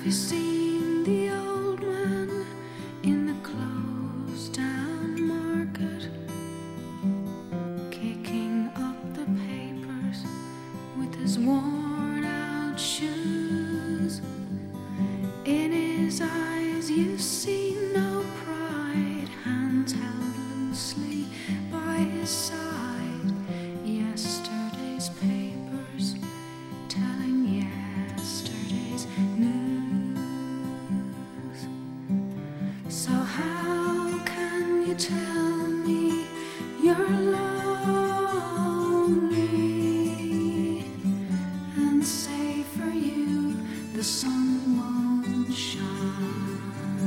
you seen the old man in the closed down market, kicking up the papers with his worn out shoes? In his eyes you see no pride, hands held loosely by his side. Yesterday's papers telling yesterday's news. So how can you tell me you're lonely and say for you the sun won't shine?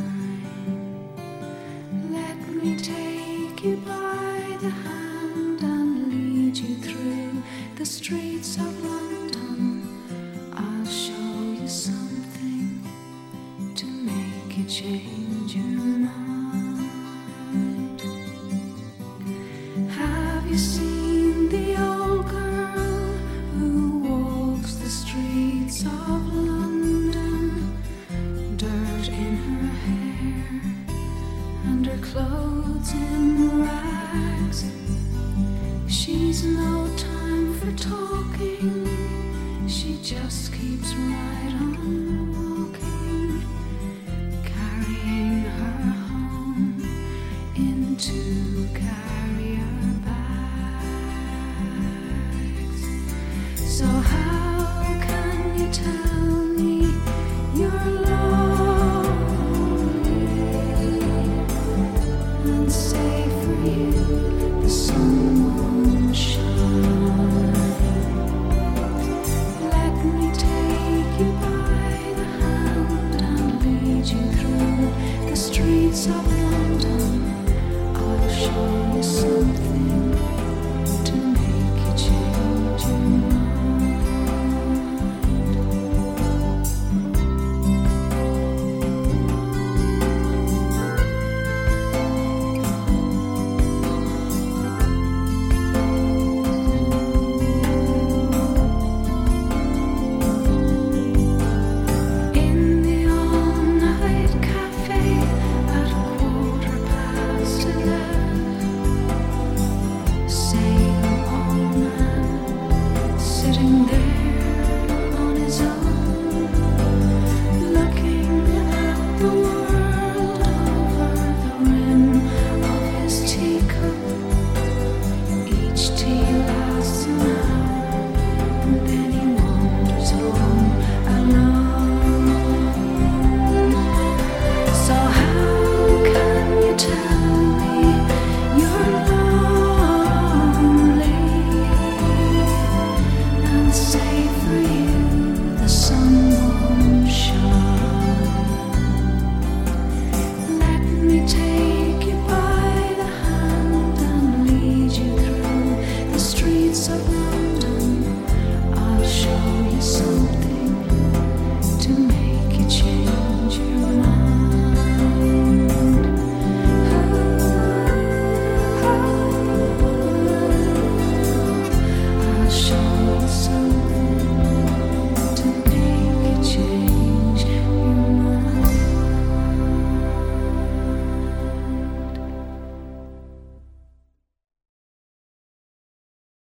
Let me take you by the hand and lead you through the streets of London. I'll show you something to make you change your mind. Have you seen the old girl who walks the streets of London? Dirt in her hair and her clothes in rags. She's no time for talking, she just keeps right on walking, carrying her home in 2 carrier bags. So how can you tell me you're lonely and say for you the sun won't shine? Let me take you by the hand and lead you through the streets of